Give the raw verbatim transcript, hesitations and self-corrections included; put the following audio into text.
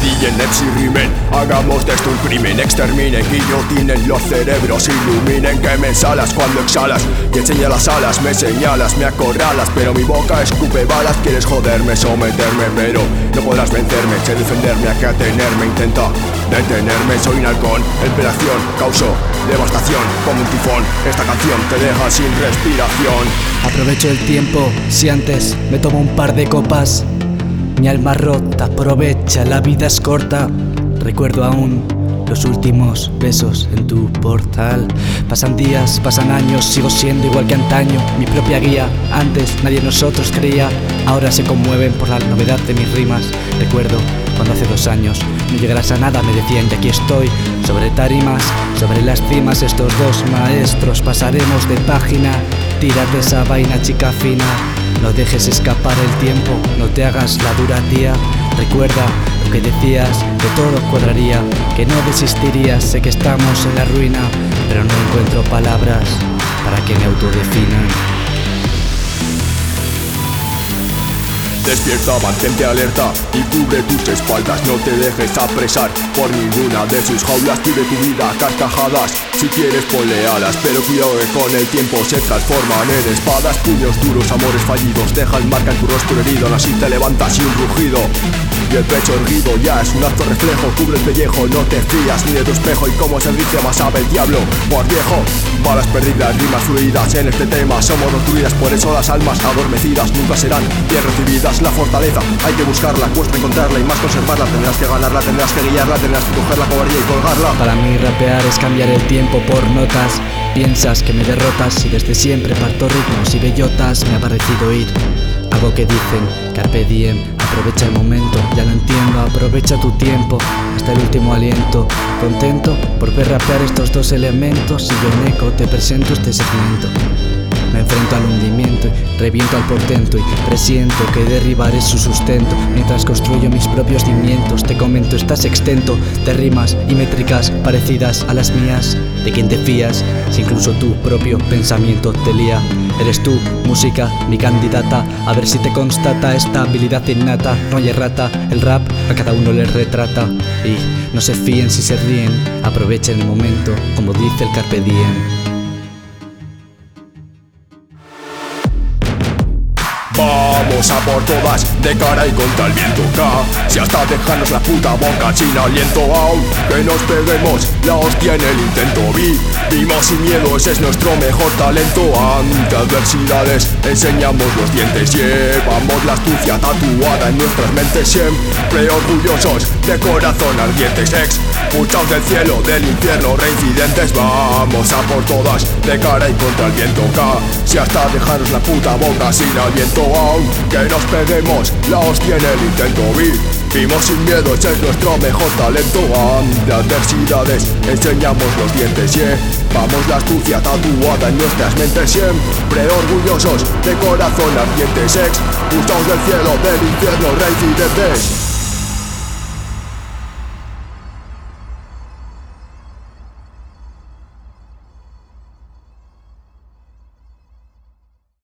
arrodillen, Epsi rimen. Hagamos de esto un crimen, exterminen, guillotinen los cerebros, iluminen. Quemen salas cuando exhalas y enseña las alas. Me señalas, me acorralas, pero mi boca escupe balas. Quieres joderme, someterme, pero no podrás vencerme. Sé defenderme, a que atenerme, intenta detenerme. Soy un halcón, operación, causo devastación como un tifón. Esta canción te deja sin respiración. Aprovecho el tiempo, si antes me tomo un par de copas. Mi alma rota, aprovecha, la vida es corta. Recuerdo aún los últimos besos en tu portal. Pasan días, pasan años, sigo siendo igual que antaño. Mi propia guía, antes nadie de nosotros creía. Ahora se conmueven por la novedad de mis rimas. Recuerdo cuando hace dos años no llegarás a nada, me decían, y aquí estoy. Sobre tarimas, sobre las cimas, estos dos maestros pasaremos de página. Tírate esa vaina, chica fina. No dejes escapar el tiempo, no te hagas la dura tía. Recuerda lo que decías, que todo cuadraría, que no desistirías. Sé que estamos en la ruina, pero no encuentro palabras para que me autodefinan. Despierta, mantente alerta y cubre tus espaldas. No te dejes apresar por ninguna de sus jaulas. Vive tu vida a carcajadas, si quieres ponle alas. Pero cuidado que con el tiempo se transforman en espadas. Puños duros, amores fallidos, dejan marca en tu rostro herido. Aún así te levantas y un rugido y el pecho erguido ya es un acto reflejo. Cubre el pellejo, no te fías ni de tu espejo. Y como se dice más sabe el diablo por viejo. Balas perdidas, rimas fluidas en este tema. Somos destruidas, por eso las almas adormecidas nunca serán bien recibidas. La fortaleza hay que buscarla, cuesta encontrarla y más conservarla. Tendrás que ganarla, tendrás que guiarla, tendrás que coger la cobardía y colgarla. Para mí rapear es cambiar el tiempo por notas. Piensas que me derrotas y desde siempre parto ritmos y bellotas. Me ha parecido ir algo que dicen, carpe diem. Aprovecha el momento, ya lo entiendo, aprovecha tu tiempo hasta el último aliento. Contento por ver rapear estos dos elementos. Y yo, Neko, te presento este segmento. Me enfrento al hundimiento y reviento al portento, y presiento que derribaré su sustento mientras construyo mis propios cimientos. Te comento, estás extento de rimas y métricas parecidas a las mías. ¿De quién te fías si incluso tu propio pensamiento te lía? Eres tú, música, mi candidata, a ver si te constata esta habilidad innata. No hay errata, el rap a cada uno le retrata. Y no se fíen si se ríen, aprovechen el momento, como dice el carpe diem. Vamos a por todas, de cara y contra el viento. Si hasta dejarnos la puta boca sin aliento. Aunque nos peguemos la hostia en el intento. Vivimos sin miedo, ese es nuestro mejor talento. Ante adversidades enseñamos los dientes. Llevamos la astucia tatuada en nuestras mentes. Siempre orgullosos, de corazón ardientes. Expulsados del cielo, del infierno, reincidentes. Vamos a por todas, de cara y contra el viento. Si hasta dejarnos la puta boca sin aliento. Aunque nos peguemos la hostia en el intento. Vivimos sin miedo, ese es nuestro mejor talento. Ante adversidades enseñamos los dientes. Llevamos la astucia tatuada en nuestras mentes. Siempre orgullosos, de corazón ardientes. Expulsados del cielo, del infierno, reincidentes.